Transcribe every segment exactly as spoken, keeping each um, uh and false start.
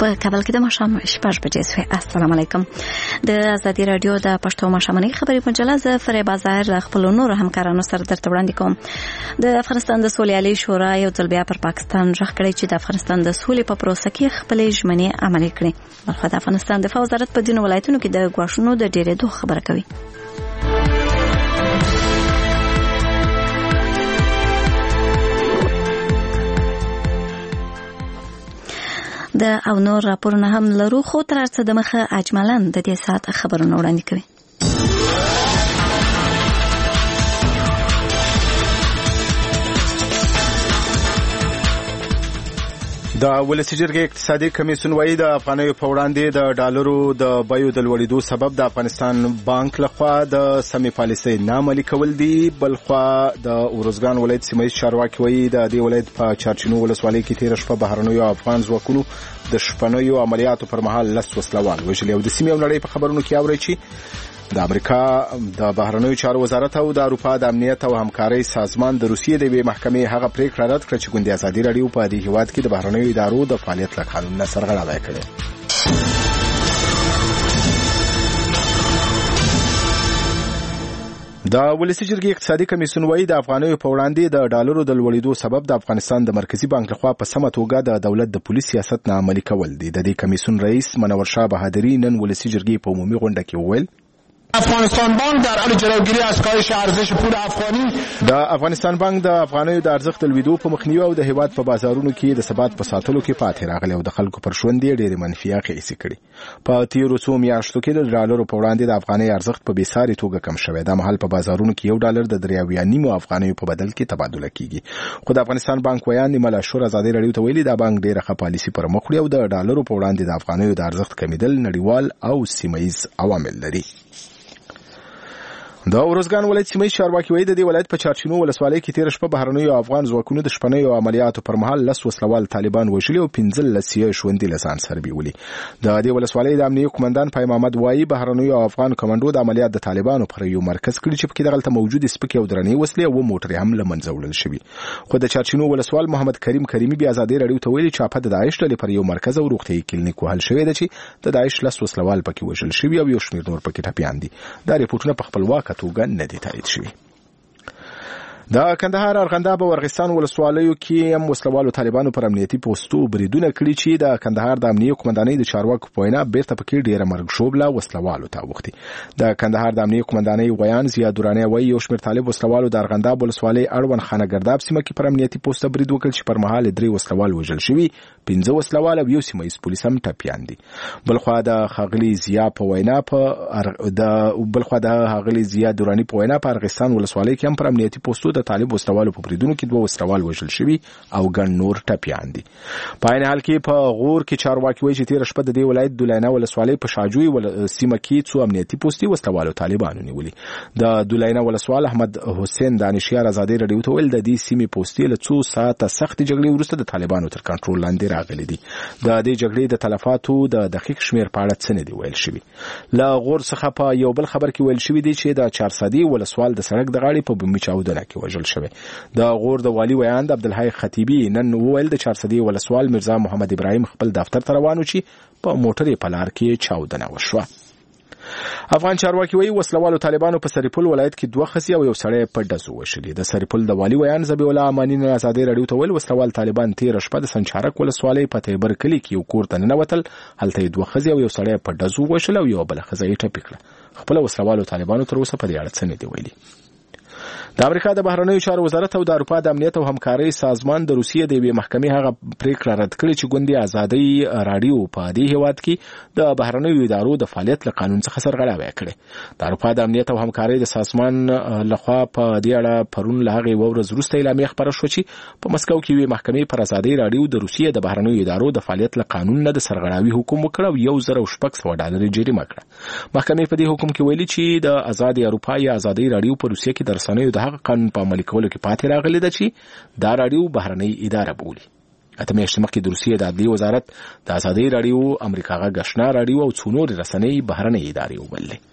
په کابل کې د ماښام شپږ بجې شوې. السلام علیکم. د ازادي رادیو د پښتو ماښامنۍ خبرې مجله ز فرې بازار د خپل نور همکارانو سره درته وړاندې کوم. د افغانستان د سولې عالی شورا یو ځل بیا پر پاکستان ژغ کړی چې د افغانستان د سولې په پروسه کې خپل ژمنې عملي کړي. بلخو د افغانستان دفاع وزارت په ځینو ولایتونو کې د ګواښونو د ډېرېدو خبره کوي. د او نور راپورونه هم لرو، خو تر څه د مخه اجمالاً د دې ساعت خبرونه وړاندې کوي. د ولسي جرګې اقتصادي کمیسیون وایي د افغانیو په وړاندې د ډالرو د بیو د لوړېدو سبب د افغانستان بانک لخوا د سمې پالیسۍ نه عملي کول دي. بلخوا د ارزګان ولایت سیمه ییز چارواکي وایي د دې ولایت په چارچینو ولسوالۍ کې تېره شپه بهرنیو افغان ځواکونو د شپنیو عملیاتو پر مهال لس وسلوال وژلي. او د سیمې او نړۍ په خبرونو کې اورئ چې د امریکا د بهرنیو چارو وزارت او د اروپا د امنیت او همکارۍ سازمان د روسیې د یوې محکمې هغه پریکړه رد کړه چې ګوندي ازادي راډیو په دې هیواد کې د بهرنیو ادارو د فعالیت له قانون نه سرغړونه کړې. د ولسي جرګې اقتصادي کمیسیون وایي د افغانیو په وړاندې د ډالرو د لوړېدو سبب د افغانستان د مرکزي بانک لخوا په سمه توګه د دولت د پولیس سیاست نه عملي کول دي. د دې کمیسیون رئیس منور شاه بهادری نن ولسي جرګې په عمومي غونډه کې وویل افغانستان بانک در حال جلوگیری از کاهش ارزش پول افغانی د افغانستان بانک د افغانیو د ارزښت لوړېدو په مخنیوي او د هیواد په بازارونو کې د ثبات په ساتلو کې پاتې راغلی او د خلکو پر ژوند یې ډېرې منفي اغېزې کړي. په تېرو څو میاشتو کې د ډالرو په وړاندې د افغانۍ ارزښت په بېساري توګه کم شوی. دا مهال په بازارونو کې یو ډالر د درې اویا نیمو افغانیو په بدل کې تبادله کیږي. خو د افغانستان بانک ویان نیمه لاشور ازادي راډیو ته ویلي دا بانک ډېره ښه پالیسي پر مخ وړي او د ډالرو په وړاندې د افغانیو د ارزښت کمیدل نړیوال او سیمه ییز عوامل لري. د ارزګان ولایت سیمه ییز چارواکي وایي د دې ولایت په چارچینو ولسوالۍ کې تېره شپه بهرنیو افغان ځواکونو د شپنیو عملیاتو پر مهال لس وسلوال طالبان وژلي او پنځلس یې ژوندي له ځان سره بیولي. د دې ولسوالۍ د امنیه قومندان پای محمد وایي بهرنیو افغان کمانډو د عملیات د طالبانو پر یو مرکز کړی چې پکې دغلته موجود سپکې او درنې وسلې او موټرې هم له منځه وړل شوي. خو د چارچینو ولسوال محمد کریم کریمي بیا ازادي راډیو ته ویلي چې اپه د داعش ډلې پر یو مرکز او روغتیايي کلینیک وهل شوی دی چې د داعش لس وسلوال پکې وژل شوي او یو شمېر نور پکې ټپیان دي. دا ریپورټونه په خپلواکه توګه نه دي تایید شوي. د کندهار ارغنداب او ارغستان ولسوالیو کې هم وسلوالو طالبانو پر امنیتي پوسټو بریدونه کړي چې د کندهار د امنیه قومندانۍ د چارواکو په وینا بیرته پکې ډېره مرګ شوبله وسلوالو ته اوښتي. د کندهار د امنیه قومندانۍ ویان زیاد دراني وایي یو شمېر طالب وسلوالو د ارغنداب ولسوالۍ اړوند خانه ګرداب سیمه کې پر امنیتي پوسټه برید وکړ چې پر مهال درې وسلوال وژل شوي، پنځه وسلوال او یو سیمه ییز پولیس هم ټپیان دي. بلخوا د ښاغلي ضیا په وینا په د بلخوا د ښاغلي ضیا دراني په وینا په ارغستان ولسوالۍ کې هم پر امنیتي پوسټو د طالب وسلوالو په بریدونو کې دوه وسلوال وژل شوي او ګڼ نور ټپیان دي. په عین حال کې په غور کې چارواکي وایي چې تېره شپه د دې ولایت دولینه ولسوالۍ په شاجوی سیمه کې څو امنیتي پوستې وسلوالو طالبانو نیولي. د دولینه ولسوال احمد حسین دانشیار ازادي راډیو ته ویل د دې سیمې پوستې له څو ساعته سختې جګړې وروسته د طالبانو تر کنټرول لاندې راغلي دي. د دې جګړې د تلفاتو د دقیق شمېر په اړه څه نه دي ویل شوي. له غور څخه په یو بل خبر کې ویل شوي دي چې د چارسدي ولسوال د سړک د غاړې په بمي چاودنه کې وژل شوی. د غور د والی ویان د عبدالحی خطیبی نن وویل د چارسدي ولسوال مرزا محمد ابراهیم خپل دفتر ته روان و چې په موټرې په لار کې چاودنه وشوه. افغان چارواکي وایي وسلوالو طالبانو په سرپل ولایت کې دوه ښځې او یو سړی په ډزو وشلي. د سرپل د والی ویان ذبیح الله اماني نن ازادي راډیو ته ویل وسلوال طالبان تېره شپه د سنچارک ولسوالۍ په تیبر کلي کې یو کور ته ننوتل، هلته یې دوه ښځې او یو سړی په ډزو وشل او یوه بله ښځه یې ټپي کړه. خپله وسلوالو طالبانو تر اوسه په دې اړه څه نه دي ویلي. د امریکا د بهرنیو چارو وزارت او د اروپا د امنیت او همکارۍ سازمان د روسیې د یوې محکمې هغه پریکړه رد کړې چې ګوندي ازادي راډیو په دې هیواد کې د بهرنیو ادارو د فعالیت له قانون څخه سرغړاوی کړې. د اروپا د امنیت او همکارۍ د سازمان لخوا په دې اړه پرون له هغې یوه ورځ وروسته اعلامیه خپره شوه چې په مسکو کې یوې محکمې پر ازادي راډیو د روسیې د بهرنیو ادارو د فعالیت له قانون نه د سرغړاوي حکم وکړ او یو زر او شپږ سوه ډالر جریمه کړه. محکمې په دې حکم کې ویلي چې د ازادي اروپا یا ازادي راډیو په روسیې کې د رسنیو د هغه قانون په عملي کولو کې پاتې راغلی ده چې دا راډیو بهرنۍ اداره بولي. اته میاشتې مخکې د روسیې د عدلیې وزارت د ازادي راډیو، امریکا غږ آشنا راډیو او څو نورې رسنۍ بهرنۍ ادارې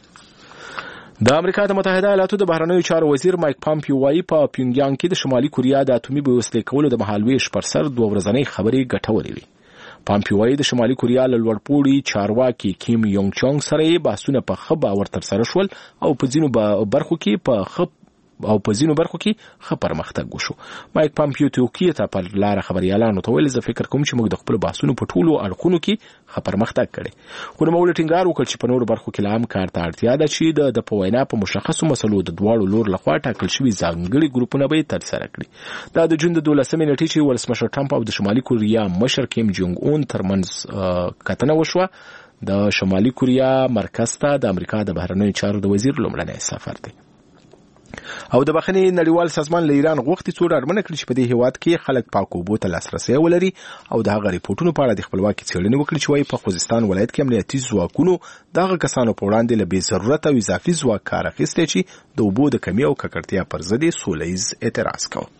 وبللې. د امریکا د متحده ایالاتو د بهرنیو چارو وزیر مایک پامپیو وایي په پیونګیانګ کې د شمالي کوریا د اټومي بم وسلې کولو د مهالویش پر سر دوه ورځنۍ خبرې ګټورې وي. پامپیو وايي د شمالي کوریا له لوړپوړي چارواکي کیم یونګ چونګ سره بحثونه په ښه باور ترسره شول او په ځینو برخو کې په ښه او په ځینو برخو کې ښه پرمختګ وشو. مایک پامپیو توکیه ته په لار خبريالانو ته ویل زه فکر کوم چې موږ د خپل بحثونو په ټولو اړخونو کې ښه پرمختګ کړی. خو نو موږ ټینګار وکړ چې په نورو برخو کې لام کار ته اړتیا ده چې د په وینا په مشخصو مسلو د دواړو لور لخوا ټاکل شوي ځانګړي ګروپونه به ترسره کړي. دا د جون د دولسمې نیټې چې ولسمشر ټرمپ او د شمالي کوریا مشر کیم جونګ اون ترمنځ کتنه وشوه. د شمالي کوریا مرکز ته د امریکا د بهرنیو چارو د وزیر لومړنی سفر دی. او د بخښنې نړیوال سازمان له ایران غوښتي څو ډاډمنه کړي چې په دې هیواد کې خلک پاک اوبو ته لاسرسی ولري او د هغه ریپورتونو په اړه د خپلواکي څېړنې وکړي چې وايي په خوزستان ولایت کې امنیتي ځواکونو دغه کسانو په وړاندې له بې ضرورت او اضافي ځواک کار اخیستی چې د اوبو د کمي او ککړتیا پر ضد یې سوله ییز اعتراض کوي.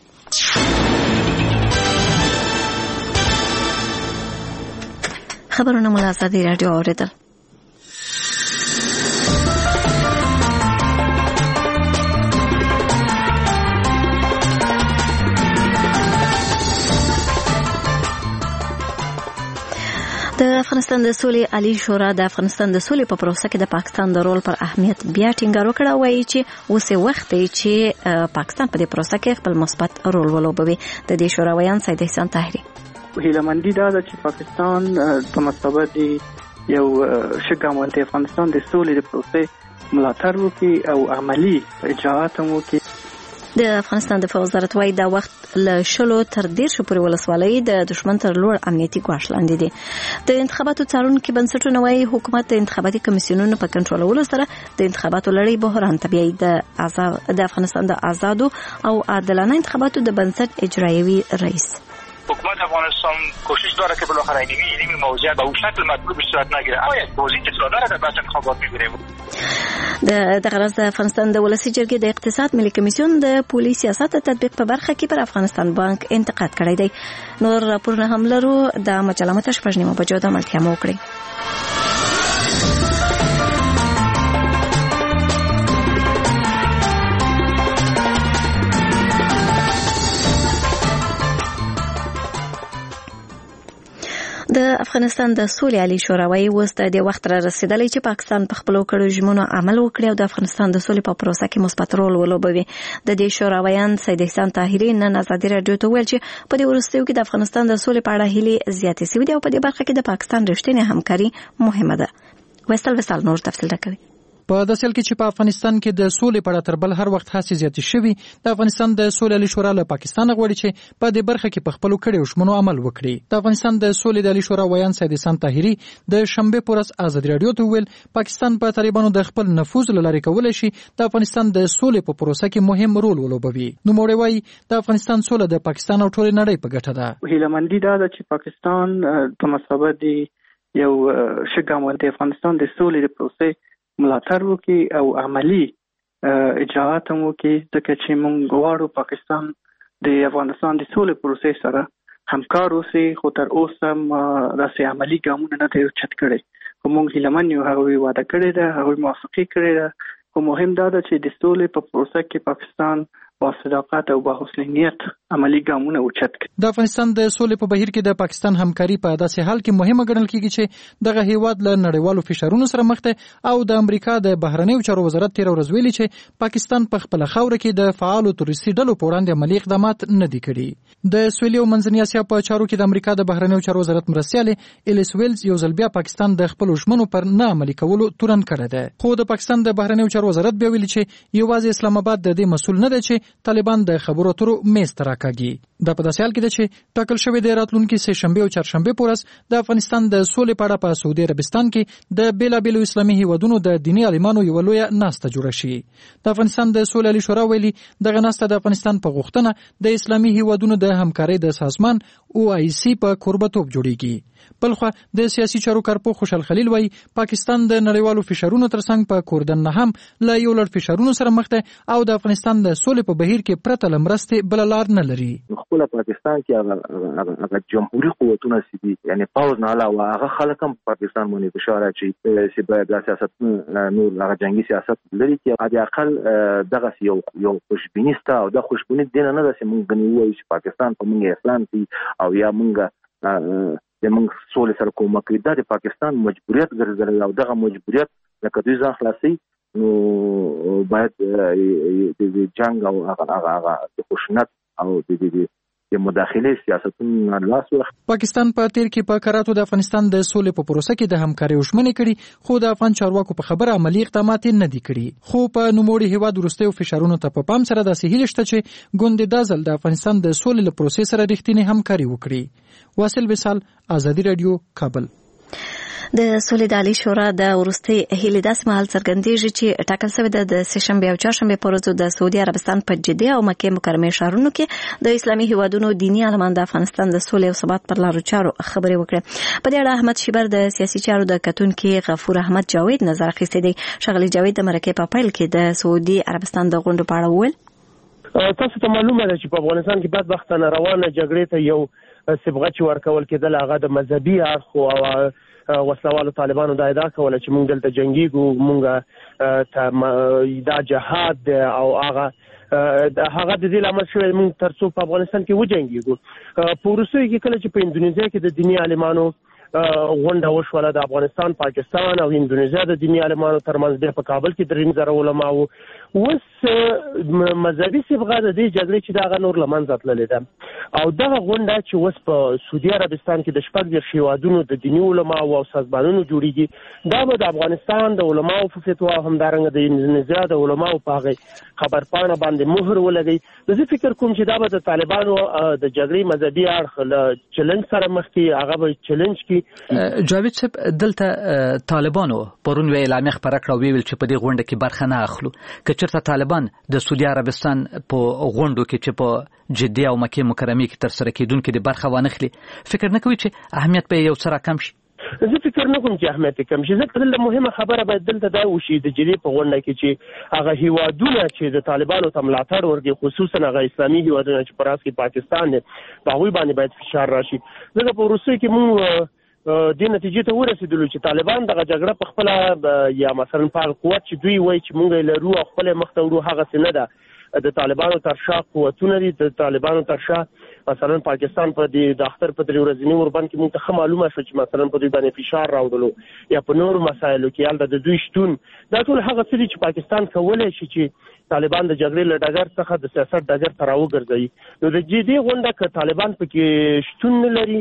خبرونه مو له ازادي راډیو اوریدل. د افغانستان د سولې عالی شورا د افغانستان د سولې په پروسه کې د پاکستان د رول پر اهمیت بیا ټینګار وکړ او وایي چې اوس وخت دی چې پاکستان په دې پروسه کې خپل مثبت رول ولوبوي. د دې شورا ویان سید احسان طاهری هیلمندي دا ده چې پاکستان په مثبت یو شګامل د افغانستان د سولې د پروسې ملاتړ وکړي او عملی اجراءات هم وکړي. د افغانستان د وزارت وايي دا وخت له شلو تر دیرشو پورې ولسوالۍ د دشمن تر لوړ امنیتي ګواښ لاندې دي. د انتخاباتو څارونکو بنسټونو وايي حکومت د انتخاباتي کمیسیونونو په کنټرولولو سره د انتخاباتو لړۍ بحران ته بیايي. د آزاد د افغانستان د آزادو او عادلانه انتخاباتو د بنسټ اجرایوي رئیس حکومت افغانستان کوشش داره که بالاخره اینمی اینمی موضوع به اون شکل مطلوب صورت نگیره. اما یک توضیح اصلاح داره در بحث انتخابات میگیره. د دغه ورځ د افغانستان د ولسی جرګې د اقتصاد ملي کمیسیون د پولي سیاست تطبیق په برخه کې پر افغانستان بانک انتقاد کړی دی. نور راپورونه هم لرو. د مجلمت شپږ نیمه بجو د ملتیا مو کړی. د افغانستان د سولې عالی شورا وايي اوس د دې وخت را رسیدلی چې پاکستان په خپلو کړو ژمنو عمل وکړي او د افغانستان د سولې په پروسه کې مثبت رول ولوبوي. د دې شورا ویان سید احسان طاهری نن ازادي راډیو ته ویل چې په دې وروستیو کې د افغانستان د سولې په اړه هیلې زیاتې شوې دي او په دې برخه کې د پاکستان رښتینې همکاري مهمه ده. وصل وصل نور تفصیل راکوي. په داسې حال کې چې په افغانستان کې د سولې په اړه تر بل هر وخت هڅې زیاتې شوي، د افغانستان د سولې عالی شورا له پاکستان غواړي چې په دې برخه کې په خپلو کړیو ژمنو عمل وکړي. د افغانستان د سولې د عالی شورا ویان سید احسان طاهری د شنبه پر ورځ ازادي راډیو ته ویل پاکستان په طالبانو د خپل نفوذ لارې کولای شي د افغانستان د سولې په پروسه کې مهم رول ولوبوي. نو موږ وایي د افغانستان سوله د پاکستان او ټول نړۍ په ګټه ده. هیلمندي دا ده چې پاکستان په مسابقه یو شګامل د افغانستان د سولې د پروسې ملاتړ وکړي او عملی اجراءات هم وکړي، ځکه چې موږ غواړو پاکستان د افغانستان د سولې پروسې سره همکار اوسي، خو تر اوسه هم داسې عملی ګامونه نه دي اوچت کړي. خو موږ هیله من یو، هغوی وعده کړې ده، هغوی موافقه کړې ده. خو مهم دا ده چې د سولې په پروسه کې پاکستان با صداقت او با حسن نیت عملی ګامونه اوچت کړي. د افغانستان د سولې په بهیر کې د پاکستان همکاري په داسې حال کې مهمه ګڼل کیږي چې دغه هیواد له نړیوالو فشارونو سره مخ دی او د امریکا د بهرنیو چارو وزارت تیر ورځ ویلي چې پاکستان په خپل خاوره کې د فعالو تروریستي ډلو په وړاندې عملي اقدامات نه دي کړي. د سویلي او منځنۍ اسیا په چارو کې د امریکا د بهرنیو چارو وزارت مرستیالې الیس ویلز یو ځل بیا پاکستان د خپل ژمنو پر نه عملي کولو تورن کړی دی. خو د پاکستان د بهرنیو چارو وزارت بیا ویلي چې یوازې اسلام آباد د دې مسؤل نه دی چې طالبان د خبرو اترو میز ته راکاږي. دا په داسې حال کې ده چې ټاکل شوی دی راتلونکي سه شنبه او چهارشنبه په ورځ د افغانستان د سولې په اړه په سعودي عربستان کې د بیلابیلو اسلامي هیوادونو د دیني عالمانو یوه لویه ناسته جوړه شي. د افغانستان د سولې عالی شورا ویلي دغه ناسته د افغانستان په غوښتنه د اسلامي هیوادونو د همکارۍ د سازمان او آی سی په کوربتوب جوړیږي. بلخوا د سیاسي چارو کارپو خوشحال خلیل وایي پاکستان د نړیوالو فشارونو ترڅنګ په کوردن نه هم له یو لړ فشارونو سره مخ دی او د افغانستان د سولې په بهیر کې پرته له مرستې بله لار نه لري. خپل پاکستان کې هغه جمهوري قوتونه سي یعنی پاوز نه علاوه هغه خلک هم پاکستان باندې فشار اچي چې باید د سیاست نور هغه جنگي سیاست لري چې علي اقل دغه یو یو خوشبینی ستا او د خوشبینی دینه نه ده چې موږ غنیو چې پاکستان په موږ اسلام دي او یا موږ موږ سولې سره کومک کوي. دا د پاکستان مجبوریت ګرځېدلی او دغه مجبوریت لکه دوی ځان خلاصي نو باید د جنگ او هغه د خشونت او د د مداخله سیاستونو لاس ورخ. پاکستان په تیر کې په کراتو د افغانستان د سولې په پروسه کې د همکارۍ وشمنې کړي، خو د افغان چارواکو په خبره عملی اقدامات نه دي کړي. خو په نوموړي هیواد وروستیو فشارونو ته په پام سره داسې هیله شته چې ګوند د ځل د افغانستان د سولې له پروسې سره رښتینې همکاري وکړي. واصل وصال، آزادي رادیو، کابل. د سولې د عالی شورا د وروستي هیلې داسې مهال څرګندېږي چې ټاکل شوې ده د سهشنبې او چهارشنبې په ورځو د سعودي عربستان په جده او مکې مکرمې ښارونو کې د اسلامي هیوادونو دیني عالمان د افغانستان د سولې او ثبات پر لارو چارو خبرې وکړې. په دې اړه احمد شیبر د سیاسي چارو د کتونکي غفور احمد جاوید نظر اخیستی دی. ښاغلي جاوید د مرکې په پیل کې د سعودي عربستان د غونډو په اړه وویل. تاسو ته معلومه ده چې په افغانستان کې بدبختانه روانه جګړې ته یو صبغه چې ورکول کېدل هغه د مذهبي اړخ او وسلوالو طالبانو دا ادعا کوله چې موږ دلته جنگیږو، موږ دا جهاد او هغه هغه د دې لامل شوی موږ ترڅو په افغانستان کې وجنګیږو. په وروستیو کې کله چې په اندونیزیا کې د دیني عالمانو غونډه وشوله د افغانستان، پاکستان او اندونیزیا د دیني عالمانو ترمنځ، بیا په کابل کې درې زره علما وو. اوس مذهبي صبغه د دې جګړې چې دغه نور له منځه تللې ده او دغه غونډه چې اوس په سعودي عربستان کې د شپږ دېرش هېوادونو د دیني علماو او سازمانونو جوړېږي، دا به د افغانستان د علماو په فتوا همدارنګه د اندونیزیا د علماو په هغې خبرپاڼه باندې مهر ولګوي. زه فکر کوم چې دا به د طالبانو د جګړې مذهبي اړخ له چلنج سره مخ کړي، هغه به چلنج کړي. جاوید صاحب، دلته طالبانو پرون یوه اعلامیه خپره کړه او ویل چې په دې غونډه کې برخه نه اخلو. که چېرته طالبان د سعودي عربستان په غونډو کې چې په جده او مکې مکرمې کې ترسره کېدونکې د برخه وانخلي، فکر نه کوي چې اهمیت به یو څه راکم شي؟ زه فکر نه کوم چې اهمیت کم شي. ځکه دلته مهمه خبره باید دلته دا وشي د جدې په غونډه کې چې هغه هیوادونه چې د طالبانو ته ملاتړ ورکړي، خصوصا هغه اسلامي هیوادونه چې په راس کې پاکستان دی، په هغوی باندې باید فشار راشي. ځکه په وروستیو کې موږ دې نتیجې ته ورسېدلو چې طالبان دغه جګړه په خپله یا مثلا په هغه قوت چې دوی وایي چې موږ یې لرو او خپله مخ ته وړو، هغسې نه ده. د طالبانو تر شا قوتونه دي، د طالبانو تر شا مثلا پاکستان په دې د اختر په درې ورځني اوربند کې موږ ته ښه معلومه شوه چې مثلا په دوی باندې فشار راوړلو یا په نورو مسایلو کې هلته د دوی شتون، دا ټول هغه څه دي چې پاکستان کولی شي چې طالبان د جګړې له ډګر څخه د سیاست ډګر ته راوګرځوي. نو د دې غونډه که طالبان پکې شتون نه لري،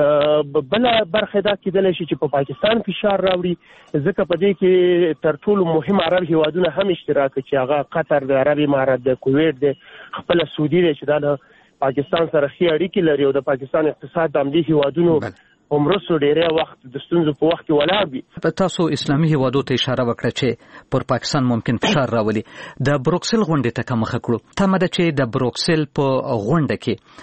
بله برخه دا کېدلی شي چې په پاکستان فشار راوړي. ځکه په دې کې تر ټولو مهم عرب هیوادونه هم اشتراک کوي چې هغه قطر د عرب امارات د کویت د خپله سعودي دی چې دا د پاکستان سره ښې اړیکې لري او د پاکستان اقتصاد د همدې هیوادونو عمرسو ډیره وخت د ستونزو په وخت کې ولاړ وي. په تاسو اسلامي هیوادو ته اشاره وکړه چې پر پاکستان ممکن فشار راولي. د بروکسل غونډې ته که مخه کړو، تمه ده چې د بروکسل په غونډه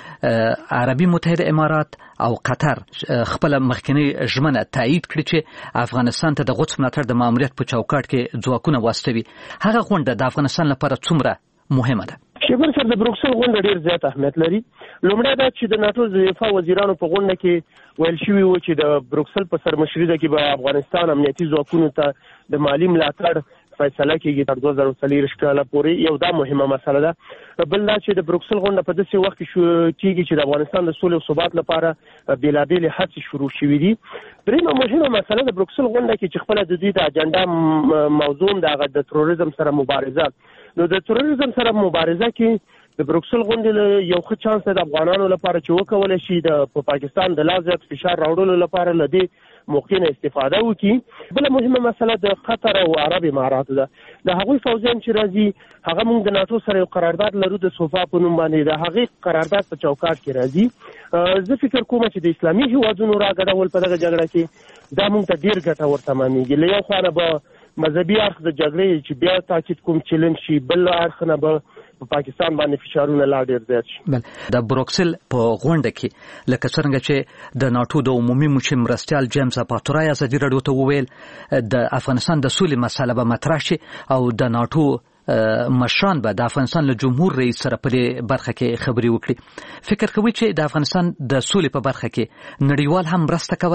کې عربي متحده امارات او قطر خپل مخکنی ژمنه تایید کړي چې افغانستان ته د غوڅ ملاتړ د ماموریت په چوکاټ کې ځواکونه واستوي. هغه غونډه د افغانستان لپاره څومره مهمه ده؟ شیبر صاحب، د بروکسل غونډه ډېر زیات اهمیت لري. لومړی دا چې د ناټو د دفاع وزیرانو په غونډه کې ویل شوي وو چې د بروکسل په سرمشري کې به افغانستان امنیتي ځواکونو ته د مالي ملاتړ فیصله کېږي تر دوه زره څلوېښت کاله پورې. یو دا مهمه مسله ده. بل دا چې د بروکسل غونډه په داسې وخت کې کېږي چې د افغانستان د سولې او ثبات لپاره بېلابېلې هڅې شروع شوي دي. درېیمه مهمه مسله د بروکسل غونډه کې چې خپله د دوی د اجنډا موضوع د هغه د تروریزم سره مبارزه. نو د تروریزم سره مبارزه کې د بروکسل غونډې یو ښه چانس د افغانانو لپاره چې وکولی شي د په پاکستان د لا زیات فشار راوړلو لپاره له دې موقع نه استفاده وکړي. بله مهمه مسله د قطر او عرب اماراتو ده. د هغوی فوجیان چې راځي هغه موږ د ناټو سره یو قرارداد لرو د صوفا په نوم باندې، د هغې قرارداد په چوکاټ کې راځي. زه فکر کوم چې د اسلامي هیوادونو راګډول په دغه جګړه کې دا موږ ته ډېر ګټور تمامېږي. له یو خوا نه به مذهبي اړخ د جګړې چې بیا تاکید کوم چلنج شي، بل اړخ نه به په پاکستان باندې فشارونه لا ډېر زیات شي. بل د بروکسل په غونډه کې لکه څرنګه چې د ناټو د عمومي مشر مرستیال جیمز اپاتورای ازادي راډیو ته وویل د افغانستان د سولې مسله به مطرح شي او د ناټو مشران به د افغانستان له جمهور رئیس سره په دې برخه کې خبرې وکړي. فکر کوي چې د افغانستان د سولې په برخه کې نړیوال هم مرسته کولی شي؟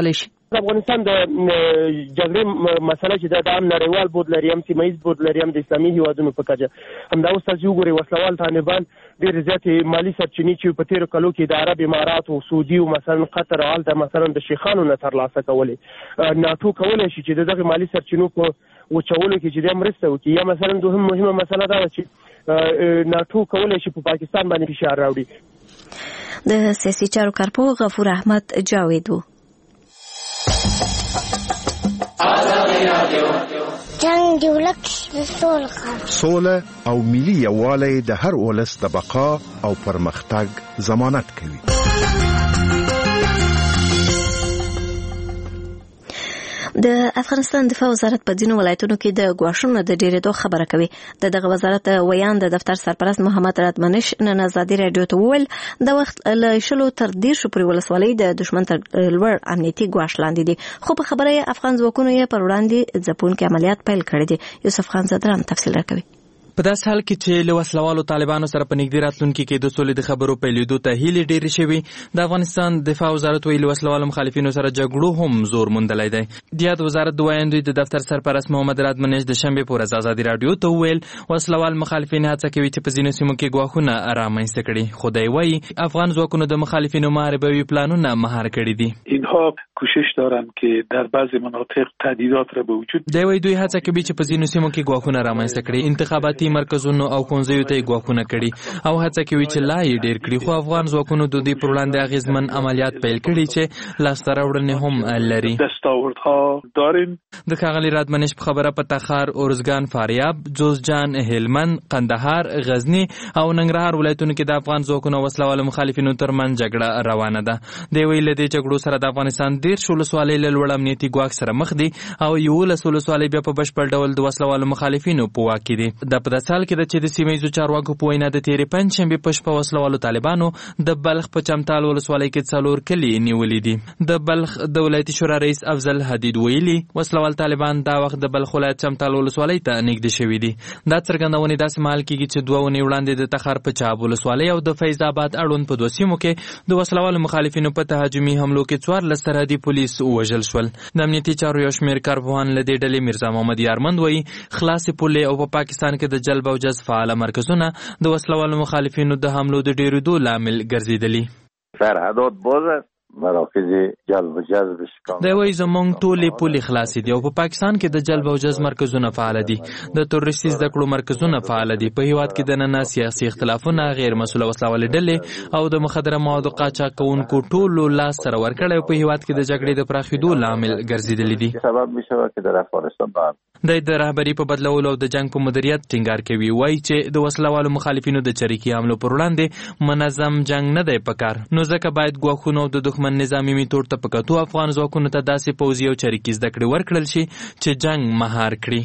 افغانستان د جګړې مسله چې د عام نړیوال بود لري، هم سیمه ییز بود لري، هم د اسلامي هیوادونو په کچه همدا اوس تاسو وګورئ وسلوال طالبان ډېر زیاتې مالي سرچینې چې په تېرو کلو کې د عرب امارات او سعودي او مثلا قطر او هلته مثلا د شیخانو نه ترلاسه کولې. ناټو کولی شي چې دغه مالي سرچینو په وچولو کې چې د مرسته وکړي، یا مثلا دوهم مهمه مسله دا ده چې ناټو کولی شي په پاکستان باندې فشار راوړي. د سیاسي چارو کارپو غفور احمد جاوید و. جنگ دی ولک سوله سوله او ملي یووالی د هر ولس د بقا او پرمختګ ضمانت کوي. د افغانستان دفاع وزارت په ځینو ولایتونو کې د ګواښونو د ډېرېدو خبره کوي. د دغه وزارت ویان د دفتر سرپرست محمد رادمنش نن ازادي رادیو ته وویل د وخت له شلو تر دېرشو پورې ولسوالۍ د دښمن تر لوړ امنیتي ګواښ لاندې دي، خو په خبره یې افغان ځواکونو یې پر وړاندې ځپونکي عملیات پیل کړي دي. یوسف خان زدران تفصیل راکوي. په داسې حال کې چې له وسلوالو طالبانو سره په نږدې راتلونکي کې د سولې د خبرو پیلېدو ته هیلې ډېرې شوي، د افغانستان دفاع وزارت ویلي له وسلوالو مخالفینو سره جګړو هم زور موندلی دی. د یاد وزارت د ویاندوی د دفتر سرپرست محمد رادمنش د شنبې په ورځ ازادي راډیو ته وویل وسلوال مخالفین هڅه کوي چې په ځینو سیمو کې ګواښونه رامنځته کړي، خو دی وایي افغان ځواکونو د مخالفینو محاربوي پلانونه مهار کړي دي. اینها کوشش دارن که در بعضی مناطق تهدیدات را به وجود دی وایي دوی هڅه کوي چې په ځینو سیمو کې ګواښونه رامنځته کړي، انتخاباتي مرکزونو او ښوونځیو ته یې ګواښونه کړي او هڅه کوي چې لا یې ډېر کړي، خو افغان ځواکونو د دوی پر وړاندې اغېزمن عملیات پیل کړي چې لاسته راوړنې هم لري. د ښاغلي رادمنش په خبره په تخار، ارزګان، فاریاب، جوزجان، هلمند، قندهار، غزني او ننګرهار ولایتونو کې د افغان ځواکونو وسلوالو مخالفینو ترمنځ جګړه روانه ده. دی وایي له دې جګړو سره د افغانستان دېرش ولسوالۍ له لوړ امنیتي ګواښ سره مخ دي او یولس ولسوالۍ بیا په بشپړ ډول د وسلوالو مخالفینو په واک کې دي. دا په داسې حال کې ده چې د سیمه ییزو چارواکو په وینا د تېرې پنجشنبې په شپه وسلوالو طالبانو د بلخ په چمتال ولسوالۍ کې څلور کلي نیولي دي. د بلخ د ولایتي شورا رئیس افضل حدید ویلي وسلوال طالبان دا وخت د بلخ ولایت چمتال ولسوالۍ ته نږدې شوي دي. دا څرګندونې داسې مهال کېږي چې دوه اونۍ وړاندې د تخار په چاب ولسوالۍ او د فیض آباد اړوند په دوه سیمو کې د وسلوالو مخالفینو په تهاجمي حملو کې څوارلس سرحدي پولیس ووژل شول. د امنیتي چارو یو شمېر کارپوهان له دې ډلې میرزا محمد یارمند وایي خلاصې پولې او په پاکستان کې د جلب او جذب فعاله مرکزونه د وسلوالو مخالفینو د حملو د ډېرېدو لامل ګرځېدلي. سرحدات باز است، مراکز جلب و جذب شکام. دی وایي زموږ ټولې پولې خلاصې دي او په پاکستان کې د جلب او جذب مرکزونه فعال دي، د تروریستي زده کړو مرکزونه فعال دي. په هیواد کې د ننه سیاسي اختلافونه، غیر مسؤله وسلوالې ډلې او د مخدره موادو قاچاق کوونکو ټولو لاس سره ورکړی او په هیواد کې د جګړې د پراخېدو لامل ګرځېدلي دي. سبب میشود که در افغانستان بعد دی د رهبري په بدلولو او د جنگ په مدیریت ټینګار کوي. وایي چې د وسلوالو مخالفینو د چریکي حملو پر وړاندې منظم جنگ نه دی پکار، نو ځکه باید ګواښونو او د دښمن نظامي میتود ته په کتو افغان ځواکونو ته داسې پوځي او چریکي زده کړې ورکړل شي چې جنگ مهار کړي.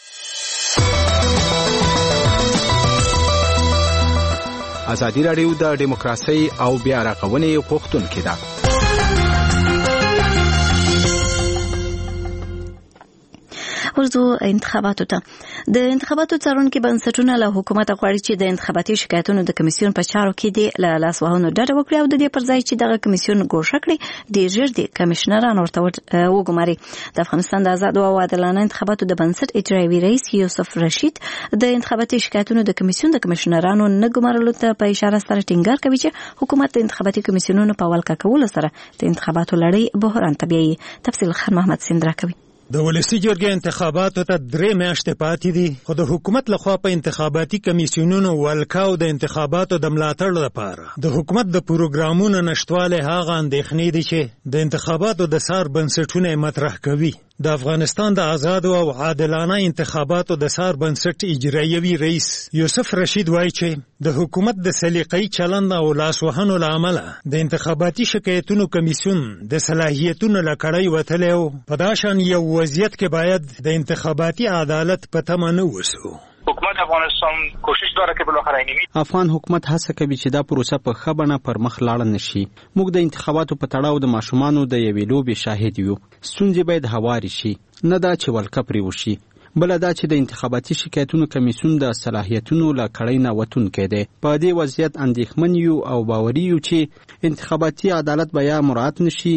ازادي راډیو د ډیموکراسي او بیا رغونې غوښتونکې ده. ورځو انتخاباتو ته د انتخاباتو څارونکو بنسټونه له حکومت غواړي چې د انتخاباتي شکایتونو د کمیسیون په چارو کې د له لاسوهنو ډډه وکړي او د دې پر ځای چې دغه کمیسیون ګوښه کړي ډېر ژر د کمشنرانو ورته وګماري. د افغانستان د آزادو او عادلانه انتخاباتو د بنسټ اجرایوي رئیس یوسف رشید د انتخاباتي شکایتونو د کمیسیون د کمشنرانو نه ګمارلو ته په اشاره سره ټینګار کوي چې حکومت د انتخاباتي کمیسیونونو په ولکه کولو سره د انتخاباتو لړۍ بحران ته بیایي. تفصیل خان محمد سیند راکوي. د ولسی جرګې انتخاباتو ته درې میاشتې پاتې دي، خو د حکومت لخوا په انتخاباتي کمیسیونونو ولکاو د انتخاباتو د ملاتړ لپاره د حکومت د پروګرامونو نشټواله هغه اندېښنې دي چې د انتخاباتو د سار بنسټونه مطرح کوي. د افغانستان د آزادو او عادلانه انتخاباتو د سار بنسټ اجرایوي رئیس یوسف رشید وایي چې د حکومت د سلیقې چلند او لاسوهنو له امله د انتخاباتي شکایتونو کمیسیون د صلاحیتونو له کړۍ وتلی او په دا شان یو وضعیت کې باید د انتخاباتي عدالت په تمه نه اوسو. حکومت افغانستان کوشش داره که بالاخره اینمی افغان حکومت هڅه کوي چې دا پروسه په ښه بڼه پر مخ لاړه نشي. موږ د انتخاباتو په تړاو د ماشومانو د یوې لوبې شاهد یو. ستونزې باید هوارې شي، نه دا چې ولکه پرې وشي. بل دا چې د انتخاباتي شکایتونو کمیسیون د صلاحیتونو له کړۍ نه وتونکی دی. په دې وضعیت اندېښمن یو او باوري یو چې انتخاباتي عدالت به یا مراعات نشي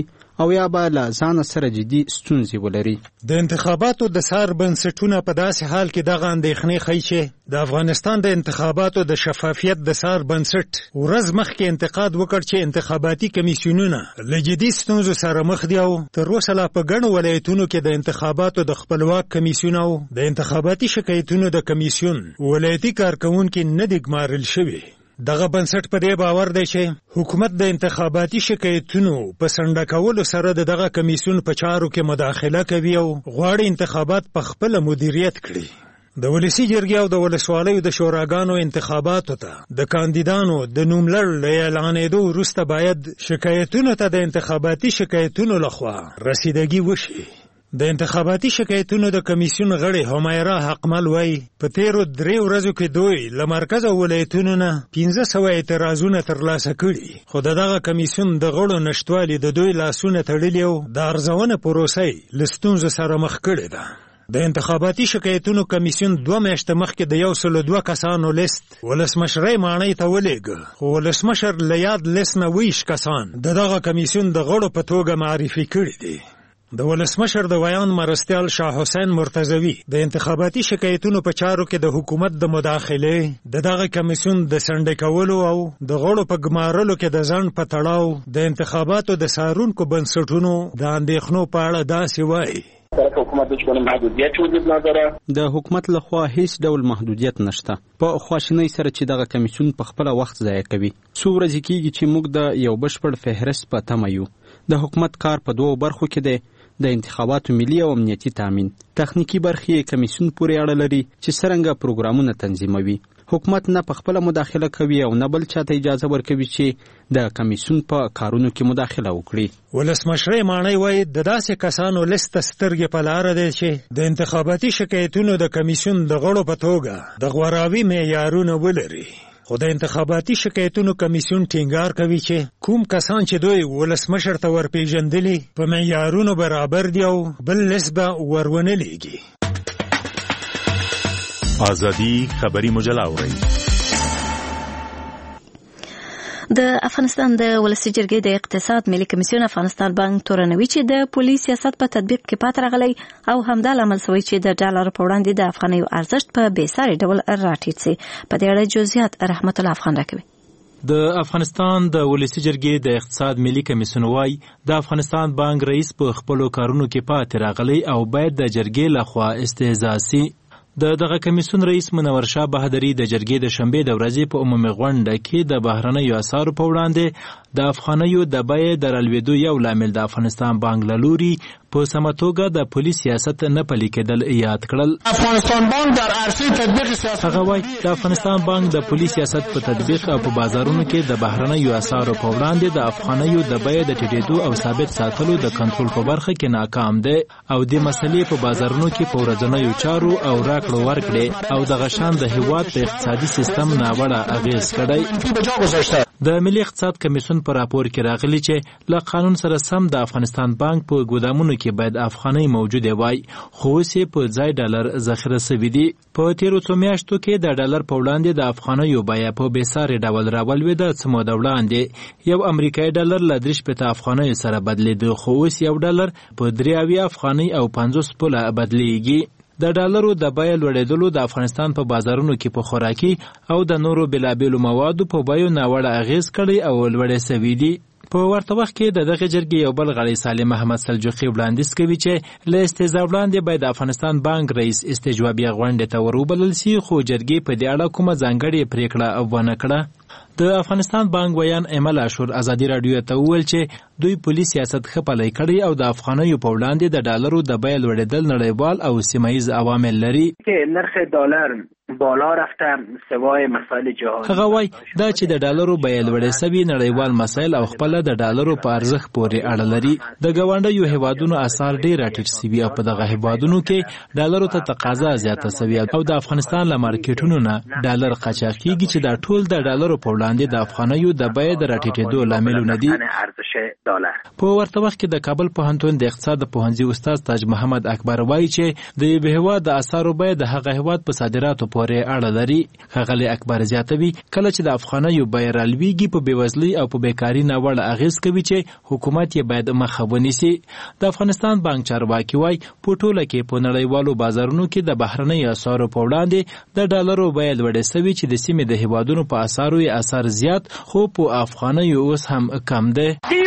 او یا به له ځان سره جدي ستونزې ولري. د انتخاباتو د سار بنسټونه په داسې حال کې دغه اندېښنې ښیي چې د افغانستان د انتخاباتو د شفافیت د سار بنسټ ورځ مخکې انتقاد وکړ چې انتخاباتي کمیسیونونه له جدي ستونزو سره مخ دي او تر اوسه لا په ګڼو ولایتونو کې د انتخاباتو د خپلواک کمیسیون او د انتخاباتي شکایتونو د کمیسیون ولایتي کارکوونکي نه دي ګمارل شوي. دغه بنسټ په دې باور دی چې حکومت د انتخاباتي شکایتونو په سنډه کولو سره د دغه کمیسیون په چارو کې مداخله کوي او غواړي انتخابات په خپله مدیریت کړي. د ولسي جرګې او د ولسوالیو د شوراګانو انتخاباتو ته د کاندیدانو د نوملړ له اعلانېدو وروسته باید شکایتونو ته د انتخاباتي شکایتونو لخوا رسیدګي وشي. د انتخاباتي شکایتونو د کمیسیون غړي همیرا حقمل وایي په تیرو درې ورځو کې دوی له مرکز او ولایتونو نه پنځه سوه اعتراضونه ترلاسه کړي، خو د دغه کمیسیون د غړو نشتوالي د دوی لاسونه تړلي او د ارزونه پروسې له ستونزو سره مخ کړې ده. د انتخاباتي شکایتونو کمیسیون دوه میاشتې مخکې د یو سلو دوه کسانو لیست ولسمشرۍ ماڼۍ ته ولېږه، خو ولسمشر له یاد لیست نه ویش کسان د دغه کمیسیون د غړو په توګه معرفي کړي دي. د ولسمشر د ویان مرستیال شاه حسین مرتضوی د انتخاباتي شکایتونو په چارو کې د حکومت د مداخلې د دغه کمیسیون د سنډې کولو او د غړو په ګمارلو کې د ځنډ په تړاو د انتخاباتو د څارونکو بنسټونو د اندېښنو په اړه داسې وایي. د حکومت لخوا هیڅ ډول محدودیت نشته په خواشینۍ سره چې دغه کمیسیون په خپل وخت ضایع کوي. څو ورځې کېږي چې موږ د یو بشپړ فهرست په تمه یو. د حکومت کار په دوو برخو کې دی، د انتخاباتو ملي او امنیتي تامین. تخنیکی برخې کمیسیون پورې اړه لري چې څرنګه پروګرامونه تنظیموي. حکومت نه په خپله مداخله کوي او نه بل چاته اجازه ورکوي چې د کمیسیون په کارونو کې مداخله وکړي. ولسمشرۍ ماڼۍ وایي د داسې کسانو لیست سترګې په لاره دی چې د انتخاباتي شکایتونو د کمیسیون د غړو په توګه د غوراوي معیارونه ولري. خو د انتخاباتي شکایتونو کمیسیون ټینګار کوي چې کوم کسان چې دوی ولسمشر ته ورپېژندلي په معیارونو برابر دي او بل لیست به ورونه لیږي. آزادی خبری مجله اورئ. د افغانستان د ولسي جرګې د اقتصاد ملي کمیسیون افغانستان بانک تورنوي چې د پولي سیاست په تطبیق کې پاتې راغلی او همدا لامل شوی چې د ډالر په وړاندې د افغانیو ارزښت په بېساري ډول راټیټ شي. په دې اړه جزئیات رحمت الله افغان راکوي. د افغانستان د ولسي جرګې د اقتصاد ملي کمیسیون وايي د افغانستان بانک رئیس په خپلو کارونو کې پاتې راغلی او باید د جرګې لخوا استهزاء سي. د دغه کمیسیون رئیس منور شاه بهادري د جرګې د شنبې د ورځې په عمومي غونډه کې د بهرنیو اسعارو په وړاندې د افغانیو د بیې د رالوېدو یو لامل د افغانستان بانک له لوري په سمه توګه د پولي سیاست نه پلي کېدل یاد کړل. افغانستان بانک در عرصه تطبیق سیاست هغه وایي د افغانستان بانک د پولي سیاست په تطبیق او په بازارونو کې د بهرنیو اسعارو په وړاندې د افغانیو د بیې د ټیټېدو او ثابت ساتلو د کنټرول په برخه کې ناکام دی او د مسلې په بازارونو کې په ورځنیو چارو او راکړو ورکړې او د غشان د هیواد په اقتصادي سیستم ناوړه اغیز کړی. د ملي اقتصاد کمیسیون په راپور کې راغلی چې له قانون سره سم د افغانستان بانک په ګودامونو کې باید افغانۍ موجوده وای، خو اوس یې په ځای ډالر ذخیره سوي دي. په تیرو څو میاشتو کې د ډالر په وړاندې د افغانیو بیه په بېساري ډول راولوېده. څه موده وړاندې یو امریکایي ډالر له درې شپېته افغانیو سره بدلېده، خو اوس یو ډالر په درې اویا افغانۍ او پنځوس پوله بدلېږي. د ډالرو د بیې لوړېدلو د افغانستان په بازارونو کې په خوراکي او د نورو بېلابېلو موادو په بیو ناوړه اغیز کړی او لوړې سوي دي. په ورته وخت کې د دغه جرګې یو بل غړی سالم محمد سلجوقي وړاندیز کوي چې له استهزاء وړاندې باید د افغانستان بانک رئیس استجوابیه غونډې ته وروبلل سي، خو جرګې په دې اړه کومه ځانګړې پریکړه ونه کړه. د افغانستان بانک ویان ایمل عاشور ازادي راډیو ته وویل چې دوی پولي سیاست ښه پلی کړی او د افغانیو په وړاندې د ډالرو د بیې لوړېدل نړیوال او سیمهیز عوامل لري. که نرخ دلار بالا رفته سوای مسائل جهانی. هغه وایي دا چې د ډالرو بیې لوړې سوي نړیوال مسایل او خپله د ډالرو په ارزښت پورې اړه لري. د ګاونډیو هیوادونو اسعار ډېر راټیټ سوي او په دغه هیوادونو کې ډالرو ته تقاضا زیاته سوي او د افغانستان له مارکیټونو نه ډالر قاچاق کیږي چې دا ټول د ډالرو په وړاندې د افغانیو د بیې د راټیټېدو لاملونه دي. په ورته وخت کې د کابل پوهنتون د اقتصاد پوهنځي استاد تاج محمد اکبر وایي چې د یو هیواد د اسعارو بیه د هغه هیواد په صادراتو پورې اړه لري. ښاغلی اکبر زیاتوي کله چې د افغانیو بیه رالویږي په بېوزلۍ او په بیکاري ناوړه اغېز کوي چې حکومت یې باید مخه ونیسي. د افغانستان بانک چارواکي وایي په ټوله کې په نړیوالو بازارونو کې د بهرنیو اسعارو په وړاندې د ډالرو بیه لوړې سوي چې د سیمې د هیوادونو په اسعارو یې اثر زیات خو په افغانیو اوس هم کم دی.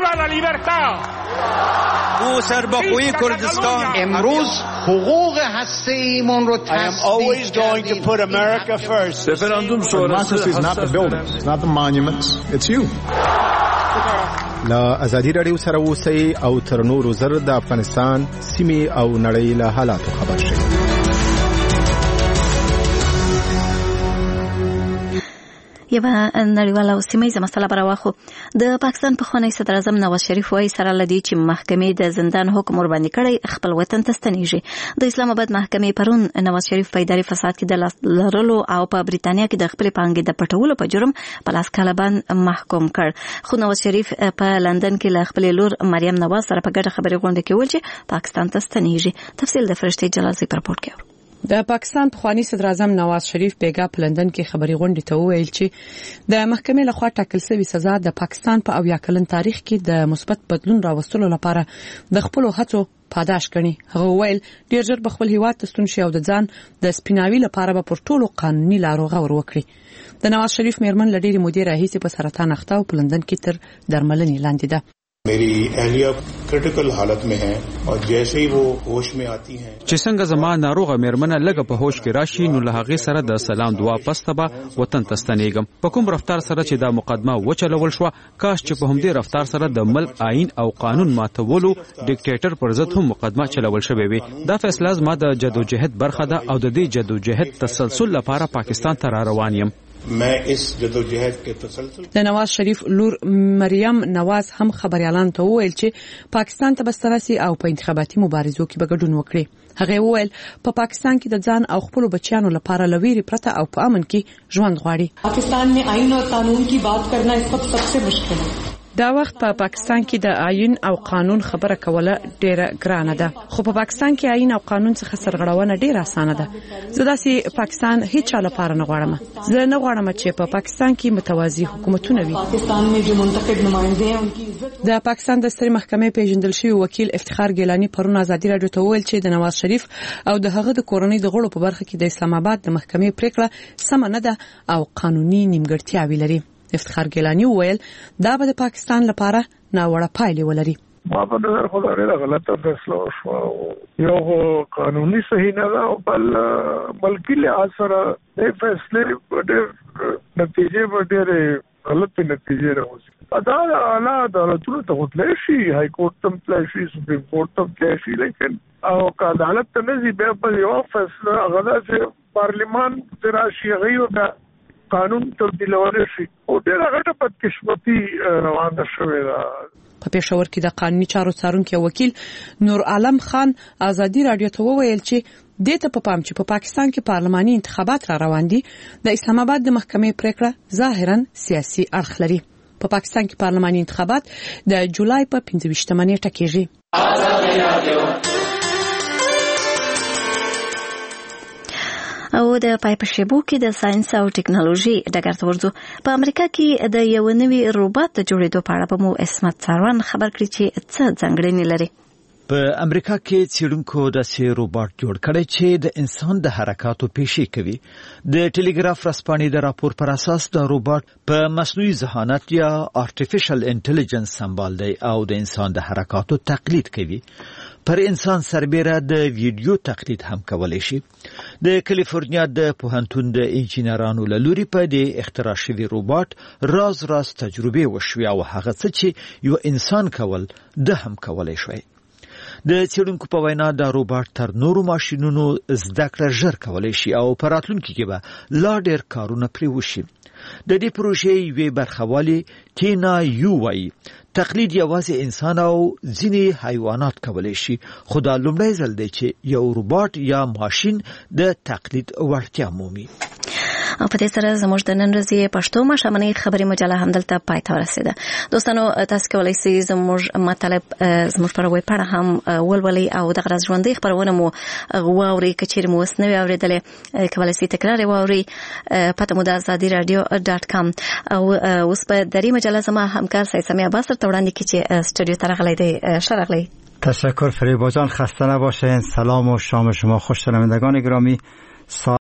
او سرباخوی کردستان امروز حقوق هسته‌ایمون رو تثبیت کردیم. Referendum democracy is not the buildings, it's not the monuments, it's you. لا ازادي رادیو سره اوسئ او تر نورو زر د افغانستان سیمې او نړۍ له حالاتو خبر شئ. یوه نړیواله او سیمه مسله براواخو د پاکستان پخوانی صدر اعظم نواز شریف وایي سره لدی چې محکمې د زندان حکم ور باندې کړی خپل وطن ته ستنیږي. د اسلام آباد محکمې پرون نواز شریف په اداري فساد کې د لرلو او په بریتانیا کې د خپل پانګې د پټولو په جرم په لاس کالبان محکوم کړ. خو نواز شریف په لندن کې له خپل لور مریم نواز سره په ګډه خبرې غونډه کې ویل چې پاکستان ته ستنیږي. تفصیل د فرشتي جلال زی پر پورت کې. د پاکستان پخوانی صدر اعظم نواز شریف بیګا په لندن کې خبري غونډې ته وویل چې د محکمې لخوا ټاکل شوی سزا د پاکستان په اویا کلن تاریخ کې د مثبت بدلون راوستلو لپاره د خپل هڅو پاداش کړي. هغه وویل ډیر ژر په خپل هیواد ته ستون شي او د ځان د سپیناوي لپاره به پر ټولو قانوني لارو غور وکړي. د نواز شریف میرمن لډيري مدیر رئیس په سرطان اخته او په لندن کې تر درملنې لاندې ده. मेरी اهلیه کریټیکل حالت में है और जैसे ही वो होश में आती हैं چې څنګه زما ناروغه میرمنه لګه په هوش کې راشي نو له هغه سره د سلام دعا پسته به وطن ته ستنېږم. په کوم رفتار سره چې دا مقدمه وچلول شو کاش چې په همدې رفتار سره د ملک آئین او قانون ماتولو ډیکټیټر پر ضد هم مقدمه چلول شوې وي. دا فیصله زما د جدوجہد برخه ده او د دې جدوجہد تسلسل لپاره پاکستان ته را روان یم. मैं इस जदोजहद के तसलसल د نواز شریف لور مریم نواز هم خبريالان ته وویل چې پاکستان ته بسترسي او په انتخاباتي مبارزو کې به ګډون وکړي. هغه وویل په پا پاکستان کې د ځان او خپل بچیانو لپاره لویری پرته او په امن کې ژوند غواړي. پاکستان में आईन और कानून की बात करना इस वक्त सबसे मुश्किल है. دا وخت په پا پاکستان کې د آئین او قانون خبره کوله ډیره ګرانه ده خو په پا پاکستان کې آئین او قانون څخه سرغړونه ډیره اسانه ده. زه داسې پاکستان هیڅ چا لپاره نه غواړم. زه نه غواړم چې په پا پاکستان کې متوازی حکومتونه وي. پاکستان में जो منتخب نمائندے हैं उनकी عزت. د پاکستان د سترې محکمې پیژندل شوی وکیل افتخار ګیلانی پرون ازادي رادیو ته وویل چې د نواز شریف او د هغه د کورنۍ د غړو په برخه کې د اسلام آباد د محکمې پریکړه سم نه ده او قانوني نیمګړتیاوې لري. افتخار ګیلانی وویل دا به د پاکستان لپاره ناوړه پایلې ولري. ما په نظر خو دا ډېره غلطه فیصله وشوه. یو قانوني صحیح نه ده او بل ملکي لحاظ سره د فیصلې په ډېر نتیجې په ډېرې غلطې نتیجې راوځي. دا اعلی عدالتونو ته وتلی شي، های کورټ ته تللی شي، سپریم کورټ ته تللی شي، لیکن او که عدالت ته نه ځي بیا په یوه فیصله هغه داسې پارلیمان ته راشي هغوی به قانون تبدیلول شي او ډېره غټه بدقسمتي روانه شوې ده. په پېښور کې د قانوني چارو څارونکي وکیل نور عالم خان ازادي رادیو ته وویل چې دې ته په پام چې په پاکستان کې پارلماني انتخابات را روان دي د اسلام آباد د محکمې پریکړه ظاهرا سیاسي اړخ لري. په پاکستان کې پارلماني انتخابات د جولای په پنځه ویشتمه نیټه کېږي. او د پای په شیبو کې د ساينس او ټیکنالوژي ډګر ته ورځو. په امریکا کې د یو نوي روبوټ د جوړېدو په اړه به مو اسمت څاروان خبر کړي چې څه ځانګړنې لري. په امریکا کې څېړونکو داسې روبوټ جوړ کړی چې د انسان د حرکاتو پیشي کوي. د ټلګراف رسپانې د راپور پر اساس د روبوټ په مصنوعي ذهانت یا آرټیفیشل انټيليجنس سمبال دی او د انسان د حرکاتو تقلید کوي. پر انسان سربېره د ویډیو تقلید هم کولای شي. د کالیفورنیا د پوهنتون د انجینرانو له لوري په دې اختراع شوي روبوټ راز راز تجربه وشوي او هغه څه چې یو انسان کول د هم کولای شوی. د څېړونکو په وینا دا روبوټ تر نورو ماشینونو زده کړه ژر کولای شي او په راتلونکي کې به لا ډېر کارونه پرې وشي. د دې پروژې یوې برخوالې تینا یو وایي تقلید یوازې انسان او ځینې حیوانات کولی شي، خو دا لومړی ځل دی چې یو روبوټ یا ماشین د تقلید وړتیا مومي. او په دې سره زموږ د نن ورځې پښتو ماشومنۍ خبري مجله هم دلته پای ته ورسیده. دوستانو تاسو کولای شئ زموږ مطلب زموږ پر ویب پاڼه هم ولولئ او دغه راز ژوندۍ خبرونه مو واورئ که چیرې مو اوس نه وي اورېدلې کولای شئ تکرار یې واورئ. پته مو د ازادي رادیو ډاټ کام. او اوس په درې مجله زما همکار سید سمیع عباس سره وړاندې کړي چې استودیو ته راغلی دی. ښه راغلی. تشکر فریبا جان، خسته نباشین. سلام و شام شما خوش شنوندگان گرامی.